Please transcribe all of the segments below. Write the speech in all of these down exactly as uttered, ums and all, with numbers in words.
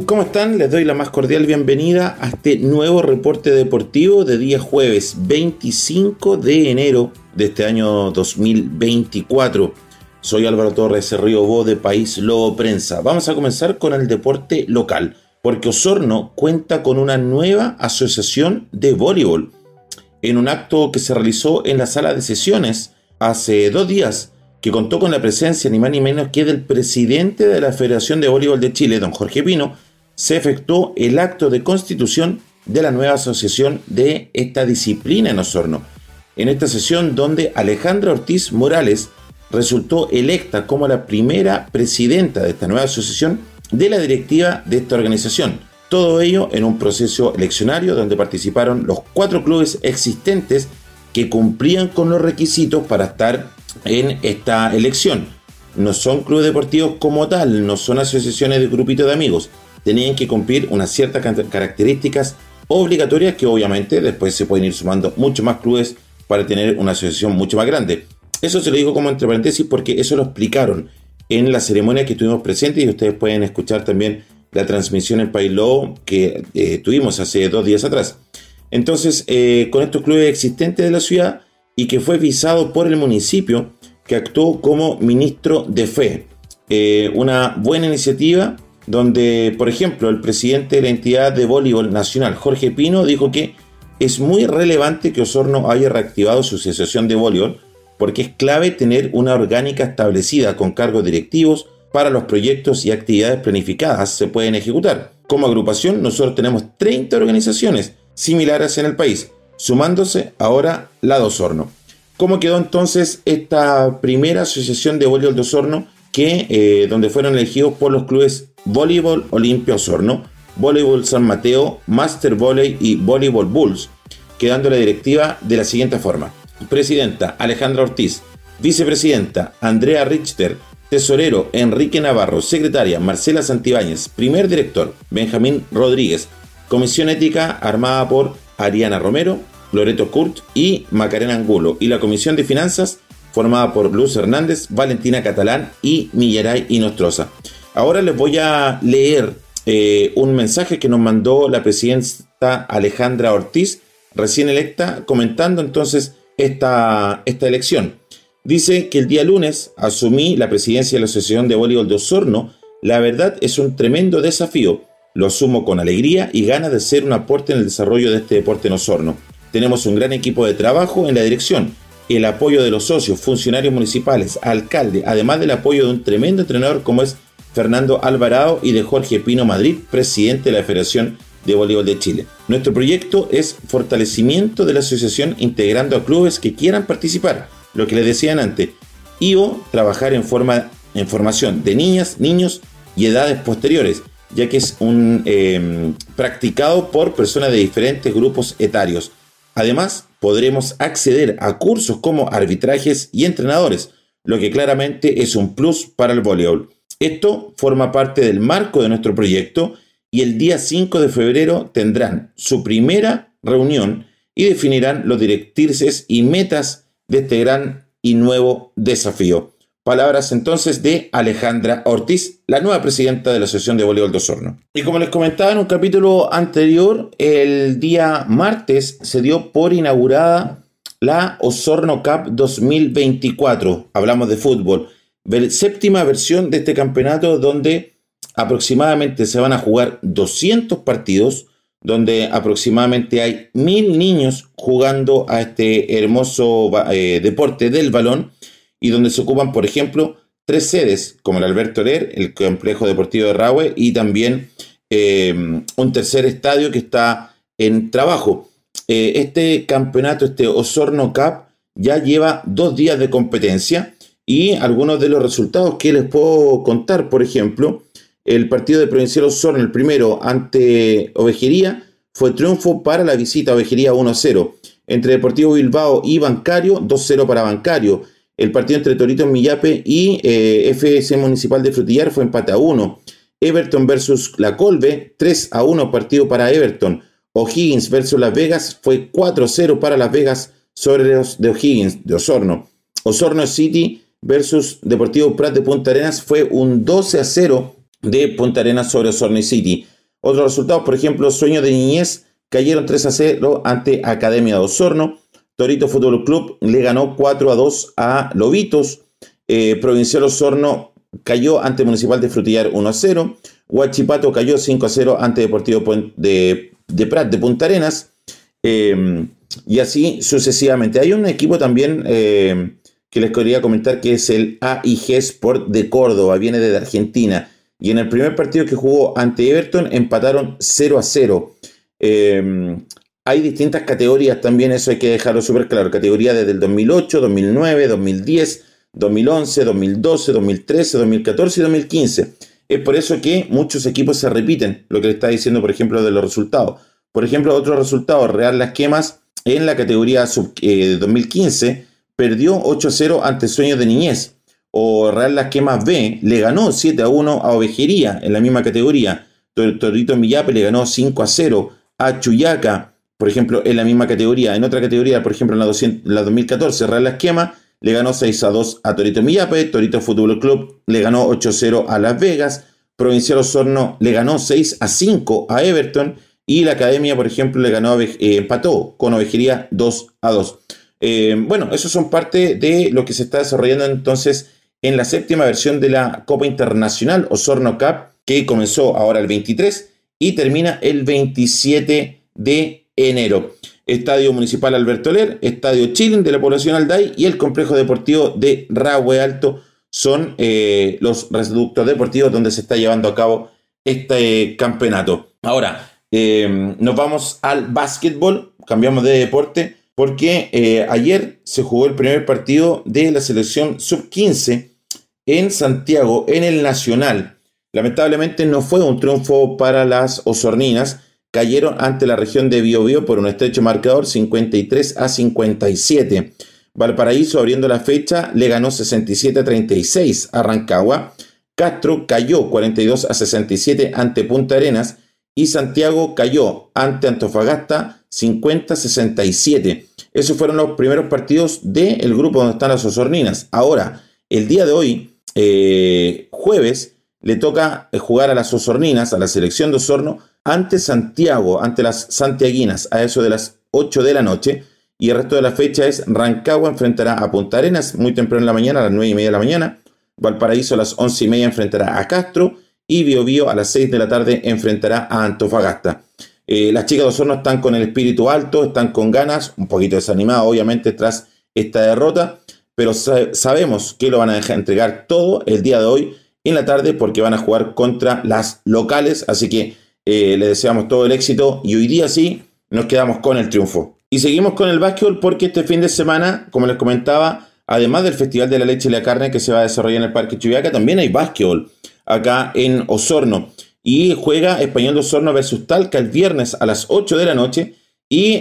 ¿Cómo están? Les doy la más cordial bienvenida a este nuevo reporte deportivo de día jueves veinticinco de enero de este año dos mil veinticuatro. Soy Álvaro Torres Riobó de País Lobo Prensa. Vamos a comenzar con el deporte local, porque Osorno cuenta con una nueva asociación de voleibol. En un acto que se realizó en la sala de sesiones hace dos días, que contó con la presencia ni más ni menos que del presidente de la Federación de Voleibol de Chile, don Jorge Pino, se efectuó el acto de constitución de la nueva asociación de esta disciplina en Osorno. En esta sesión donde Alejandra Ortiz Morales resultó electa como la primera presidenta de esta nueva asociación de la directiva de esta organización. Todo ello en un proceso eleccionario donde participaron los cuatro clubes existentes que cumplían con los requisitos para estar en esta elección. No son clubes deportivos como tal, no son asociaciones de grupitos de amigos. Tenían que cumplir unas ciertas características obligatorias que obviamente después se pueden ir sumando muchos más clubes para tener una asociación mucho más grande. Eso se lo digo como entre paréntesis porque eso lo explicaron en la ceremonia que estuvimos presentes y ustedes pueden escuchar también la transmisión en País Lobo que eh, tuvimos hace dos días atrás. Entonces, eh, con estos clubes existentes de la ciudad y que fue visado por el municipio que actuó como ministro de fe. Eh, una buena iniciativa donde, por ejemplo, el presidente de la entidad de voleibol nacional, Jorge Pino, dijo que es muy relevante que Osorno haya reactivado su asociación de voleibol porque es clave tener una orgánica establecida con cargos directivos para los proyectos y actividades planificadas se pueden ejecutar. Como agrupación, nosotros tenemos treinta organizaciones similares en el país, sumándose ahora la de Osorno. ¿Cómo quedó entonces esta primera asociación de voleibol de Osorno? Que, eh, donde fueron elegidos por los clubes Voleibol Olimpia Osorno, Voleibol San Mateo, Master Volley y Voleibol Bulls, quedando la directiva de la siguiente forma: presidenta Alejandra Ortiz, vicepresidenta Andrea Richter, tesorero Enrique Navarro, secretaria Marcela Santibáñez, primer director Benjamín Rodríguez, comisión ética armada por Ariana Romero, Loreto Kurt y Macarena Angulo, y la comisión de finanzas formada por Luz Hernández, Valentina Catalán y Millaray Inostroza. Ahora les voy a leer eh, un mensaje que nos mandó la presidenta Alejandra Ortiz, recién electa, comentando entonces esta, esta elección. Dice que el día lunes asumí la presidencia de la Asociación de Voleibol de Osorno. La verdad es un tremendo desafío. Lo asumo con alegría y ganas de ser un aporte en el desarrollo de este deporte en Osorno. Tenemos un gran equipo de trabajo en la dirección, el apoyo de los socios, funcionarios municipales, alcalde, además del apoyo de un tremendo entrenador como es Fernando Alvarado y de Jorge Pino Madrid, presidente de la Federación de Voleibol de Chile. Nuestro proyecto es fortalecimiento de la asociación integrando a clubes que quieran participar, lo que les decían antes, y o trabajar en, forma, en formación de niñas, niños y edades posteriores, ya que es un eh, practicado por personas de diferentes grupos etarios. Además, podremos acceder a cursos como arbitrajes y entrenadores, lo que claramente es un plus para el voleibol. Esto forma parte del marco de nuestro proyecto y el día cinco de febrero tendrán su primera reunión y definirán los directrices y metas de este gran y nuevo desafío. Palabras entonces de Alejandra Ortiz, la nueva presidenta de la Asociación de Voleibol de Osorno. Y como les comentaba en un capítulo anterior, el día martes se dio por inaugurada la Osorno Cup dos mil veinticuatro. Hablamos de fútbol. Séptima versión de este campeonato donde aproximadamente se van a jugar doscientos partidos, donde aproximadamente hay mil niños jugando a este hermoso eh, deporte del balón, y donde se ocupan, por ejemplo, tres sedes, como el Alberto Herer, el Complejo Deportivo de Rahue, y también eh, un tercer estadio que está en trabajo. Eh, este campeonato, este Osorno Cup, ya lleva dos días de competencia, y algunos de los resultados que les puedo contar, por ejemplo, el partido de Provincial Osorno, el primero ante Ovejería, fue triunfo para la visita a Ovejería uno a cero. Entre Deportivo Bilbao y Bancario, dos a cero para Bancario. El partido entre Toritos Millape y eh, F C Municipal de Frutillar fue empate a uno. Everton versus La Colbe, tres a uno partido para Everton. O'Higgins versus Las Vegas fue cuatro a cero para Las Vegas sobre los de O'Higgins de Osorno. Osorno City versus Deportivo Prat de Punta Arenas fue un doce a cero de Punta Arenas sobre Osorno City. Otros resultados, por ejemplo, Sueños de Niñez cayeron tres a cero ante Academia de Osorno. Torito Fútbol Club le ganó cuatro a dos a Lobitos. Eh, Provincial Osorno cayó ante Municipal de Frutillar uno a cero. Huachipato cayó cinco a cero ante Deportivo de, de Prat de Punta Arenas. Eh, y así sucesivamente. Hay un equipo también eh, que les quería comentar, que es el A I G Sport de Córdoba. Viene desde Argentina. Y en el primer partido que jugó ante Everton empataron cero a cero. Eh, hay distintas categorías también, eso hay que dejarlo súper claro. Categoría desde el dos mil ocho, dos mil nueve, dos mil diez, dos mil once, dos mil doce, dos mil trece, dos mil catorce y dos mil quince. Es por eso que muchos equipos se repiten, lo que le está diciendo, por ejemplo, de los resultados. Por ejemplo, otros resultados, Real Las Quemas en la categoría sub, eh, dos mil quince perdió ocho a cero ante Sueños de Niñez. O Real Las Quemas B le ganó siete a uno a Ovejería en la misma categoría. Torito Millape le ganó cinco a cero a Chuyaca, por ejemplo, en la misma categoría. En otra categoría, por ejemplo, en la, doscientos, la dos mil catorce, Real Las Quemas le ganó seis a dos a Torito Millape. Torito Fútbol Club le ganó ocho a cero a Las Vegas. Provincial Osorno le ganó seis a cinco a Everton. Y la Academia, por ejemplo, le ganó, eh, empató con Ovejería dos a dos. Eh, bueno, esos son parte de lo que se está desarrollando entonces en la séptima versión de la Copa Internacional Osorno Cup, que comenzó ahora el veintitrés y termina el veintisiete de enero. Estadio Municipal Alberto Ler, Estadio Chilling de la población Alday y el Complejo Deportivo de Rahue Alto son eh, los reductos deportivos donde se está llevando a cabo este eh, campeonato. Ahora, eh, nos vamos al básquetbol, cambiamos de deporte, porque eh, ayer se jugó el primer partido de la selección sub quince en Santiago, en el Nacional. Lamentablemente no fue un triunfo para las osorninas. Cayeron ante la región de Biobío por un estrecho marcador, cincuenta y tres a cincuenta y siete. Valparaíso, abriendo la fecha, le ganó sesenta y siete a treinta y seis a Rancagua. Castro cayó cuarenta y dos a sesenta y siete ante Punta Arenas. Y Santiago cayó ante Antofagasta cincuenta a sesenta y siete. Esos fueron los primeros partidos del grupo donde están las osorninas. Ahora, el día de hoy, eh, jueves, le toca jugar a las osorninas, a la selección de Osorno, ante Santiago, ante las santiaguinas, a eso de las ocho de la noche. Y el resto de la fecha es: Rancagua enfrentará a Punta Arenas muy temprano en la mañana, a las nueve y media de la mañana. Valparaíso a las once y media enfrentará a Castro. Y Biobío a las seis de la tarde enfrentará a Antofagasta. Eh, las chicas de Osorno están con el espíritu alto, están con ganas, un poquito desanimadas obviamente tras esta derrota, pero sa- sabemos que lo van a dejar entregar todo el día de hoy en la tarde, porque van a jugar contra las locales, así que eh, les deseamos todo el éxito y hoy día sí nos quedamos con el triunfo. Y seguimos con el básquetbol, porque este fin de semana, como les comentaba, además del Festival de la Leche y la Carne que se va a desarrollar en el Parque Chubiaca, también hay básquetbol acá en Osorno. Y juega Español de Osorno versus Talca el viernes a las ocho de la noche. Y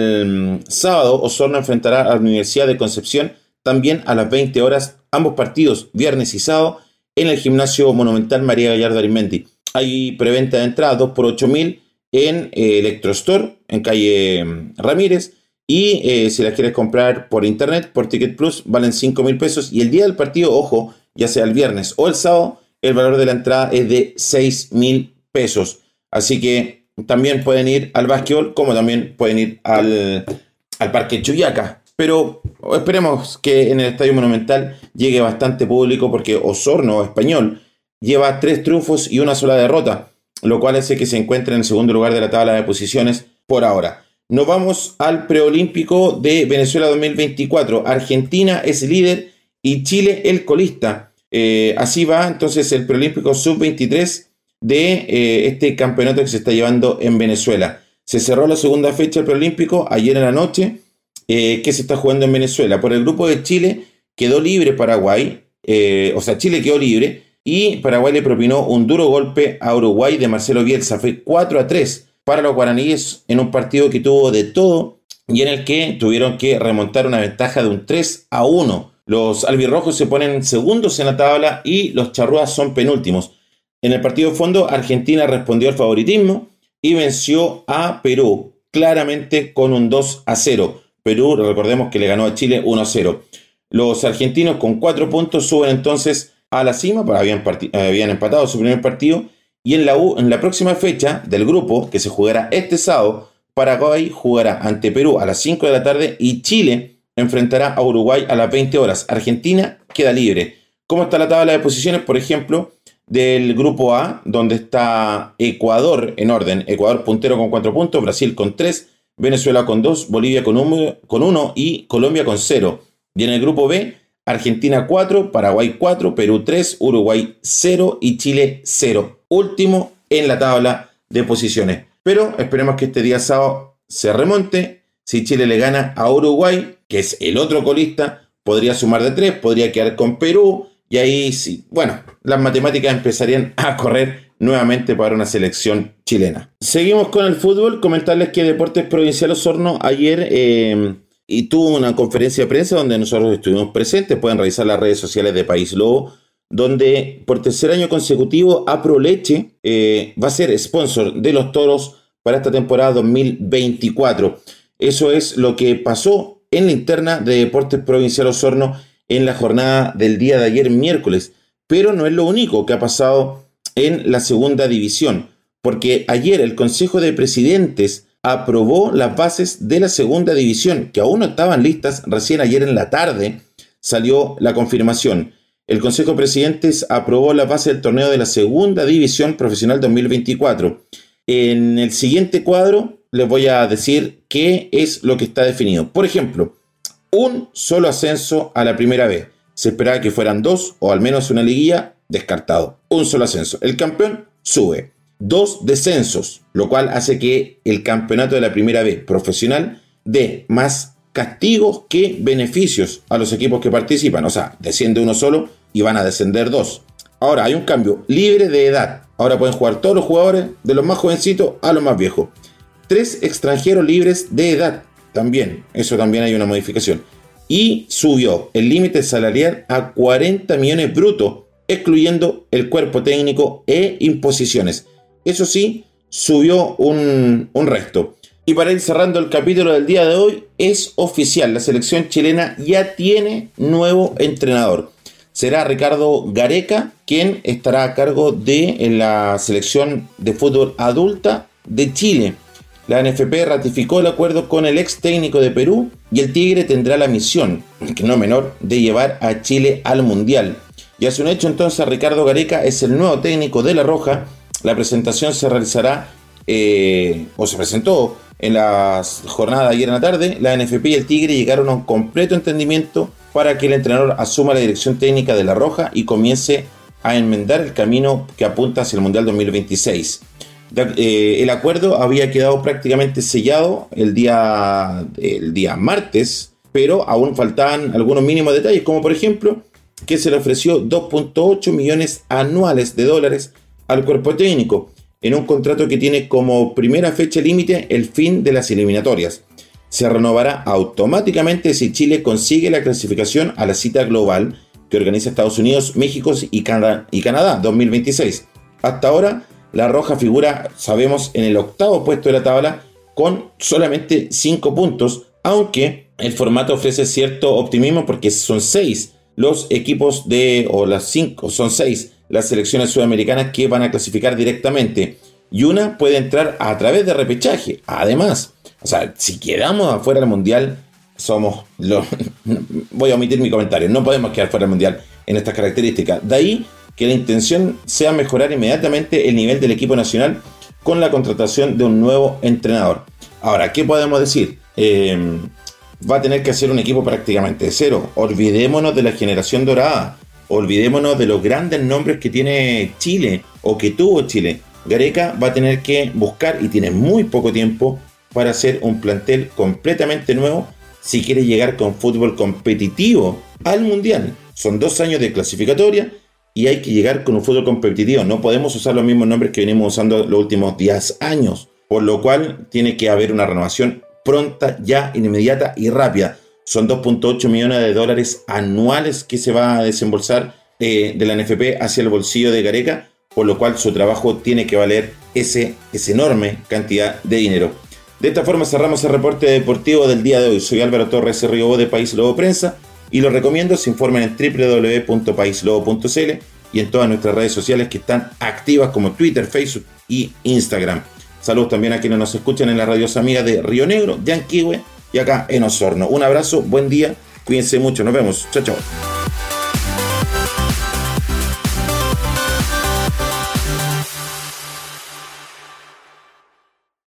el sábado Osorno enfrentará a la Universidad de Concepción también a las veinte horas. Ambos partidos, viernes y sábado, en el Gimnasio Monumental María Gallardo Arismendi. Hay preventa de entrada dos por ocho mil en eh, Electrostore, en calle Ramírez. Y eh, si las quieres comprar por internet, por Ticket Plus, valen cinco mil pesos. Y el día del partido, ojo, ya sea el viernes o el sábado, el valor de la entrada es de seis mil pesos. Así que también pueden ir al básquetbol, como también pueden ir al, al Parque Chuyaca. Pero esperemos que en el Estadio Monumental llegue bastante público, porque Osorno Español lleva tres triunfos y una sola derrota, lo cual hace que se encuentre en el segundo lugar de la tabla de posiciones por ahora. Nos vamos al preolímpico de Venezuela dos mil veinticuatro. Argentina es líder y Chile el colista. Eh, así va entonces el preolímpico sub veintitrés de eh, este campeonato que se está llevando en Venezuela. Se cerró la segunda fecha del preolímpico ayer en la noche, eh, que se está jugando en Venezuela. Por el grupo de Chile quedó libre Paraguay, eh, o sea, Chile quedó libre y Paraguay le propinó un duro golpe a Uruguay de Marcelo Bielsa. Fue cuatro a tres para los guaraníes en un partido que tuvo de todo y en el que tuvieron que remontar una ventaja de un tres a uno. Los albirrojos se ponen segundos en la tabla y los charrúas son penúltimos. En el partido de fondo, Argentina respondió al favoritismo y venció a Perú claramente con un dos a cero. Perú, recordemos que le ganó a Chile uno a cero. Los argentinos con cuatro puntos suben entonces a la cima, porque habían, habían empatado su primer partido, Y en la, U, en la próxima fecha del grupo, que se jugará este sábado, Paraguay jugará ante Perú a las cinco de la tarde y Chile enfrentará a Uruguay a las veinte horas. Argentina queda libre. ¿Cómo está la tabla de posiciones? Por ejemplo, del grupo A, donde está Ecuador en orden. Ecuador puntero con cuatro puntos, Brasil con tres, Venezuela con dos, Bolivia con uno, con uno y Colombia con cero. Y en el grupo B, Argentina cuatro, Paraguay cuatro, Perú tres, Uruguay cero y Chile cero. Último en la tabla de posiciones. Pero esperemos que este día sábado se remonte. Si Chile le gana a Uruguay, que es el otro colista, podría sumar de tres, podría quedar con Perú. Y ahí sí, bueno, las matemáticas empezarían a correr nuevamente para una selección chilena. Seguimos con el fútbol. Comentarles que Deportes Provincial Osorno ayer eh, y tuvo una conferencia de prensa donde nosotros estuvimos presentes. Pueden revisar las redes sociales de País Lobo, donde por tercer año consecutivo Aproleche eh, va a ser sponsor de los toros para esta temporada dos mil veinticuatro. Eso es lo que pasó en la interna de Deportes Provincial Osorno en la jornada del día de ayer miércoles. Pero no es lo único que ha pasado en la segunda división, porque ayer el Consejo de Presidentes aprobó las bases de la segunda división, que aún no estaban listas. Recién ayer en la tarde salió la confirmación. El Consejo de Presidentes aprobó las bases del torneo de la segunda división profesional dos mil veinticuatro. En el siguiente cuadro les voy a decir qué es lo que está definido. Por ejemplo, un solo ascenso a la primera B. Se esperaba que fueran dos o al menos una liguilla, descartado. Un solo ascenso. El campeón sube. Dos descensos, lo cual hace que el campeonato de la primera B profesional dé más castigos que beneficios a los equipos que participan. O sea, desciende uno solo y van a descender dos. Ahora hay un cambio libre de edad. Ahora pueden jugar todos los jugadores, de los más jovencitos a los más viejos. Tres extranjeros libres de edad. También, eso también hay una modificación. Y subió el límite salarial a cuarenta millones brutos, excluyendo el cuerpo técnico e imposiciones. Eso sí, subió un, un resto. Y para ir cerrando el capítulo del día de hoy, es oficial, la selección chilena ya tiene nuevo entrenador. Será Ricardo Gareca, quien estará a cargo de la selección de fútbol adulta de Chile. La N F P ratificó el acuerdo con el ex técnico de Perú y el Tigre tendrá la misión, que no menor, de llevar a Chile al Mundial. Ya es un hecho entonces, Ricardo Gareca es el nuevo técnico de La Roja. La presentación se realizará, eh, o se presentó en la jornada de ayer en la tarde. La N F P y el Tigre llegaron a un completo entendimiento para que el entrenador asuma la dirección técnica de La Roja y comience a enmendar el camino que apunta hacia el Mundial dos mil veintiséis. El acuerdo había quedado prácticamente sellado el día, el día martes, pero aún faltaban algunos mínimos detalles, como por ejemplo que se le ofreció dos punto ocho millones anuales de dólares al cuerpo técnico en un contrato que tiene como primera fecha límite el fin de las eliminatorias. Se renovará automáticamente si Chile consigue la clasificación a la cita global que organiza Estados Unidos, México y Canadá, y Canadá dos mil veintiséis. Hasta ahora, La Roja figura, sabemos, en el octavo puesto de la tabla con solamente cinco puntos, aunque el formato ofrece cierto optimismo porque son seis los equipos de, o las cinco, son seis las selecciones sudamericanas que van a clasificar directamente y una puede entrar a través de repechaje. Además, o sea, si quedamos afuera del Mundial, somos los... voy a omitir mi comentario, no podemos quedar fuera del Mundial en estas características. De ahí que la intención sea mejorar inmediatamente el nivel del equipo nacional con la contratación de un nuevo entrenador. Ahora, ¿qué podemos decir? Eh, va a tener que hacer un equipo prácticamente de cero. Olvidémonos de la generación dorada. Olvidémonos de los grandes nombres que tiene Chile o que tuvo Chile. Gareca va a tener que buscar, y tiene muy poco tiempo, para hacer un plantel completamente nuevo si quiere llegar con fútbol competitivo al Mundial. Son dos años de clasificatoria y hay que llegar con un fútbol competitivo. No podemos usar los mismos nombres que venimos usando los últimos diez años. Por lo cual tiene que haber una renovación pronta, ya, inmediata y rápida. Son dos punto ocho millones de dólares anuales que se va a desembolsar eh, de la N F P hacia el bolsillo de Gareca, por lo cual su trabajo tiene que valer ese, esa enorme cantidad de dinero. De esta forma cerramos el reporte deportivo del día de hoy. Soy Álvaro Torres Riobó de País Lobo Prensa y los recomiendo se informen en doble u doble u doble u punto país lobo punto c l y en todas nuestras redes sociales que están activas como Twitter, Facebook y Instagram. Saludos también a quienes nos escuchan en las radios amigas de Río Negro, de Anquihue y acá en Osorno. Un abrazo, buen día, cuídense mucho, nos vemos, chao chao.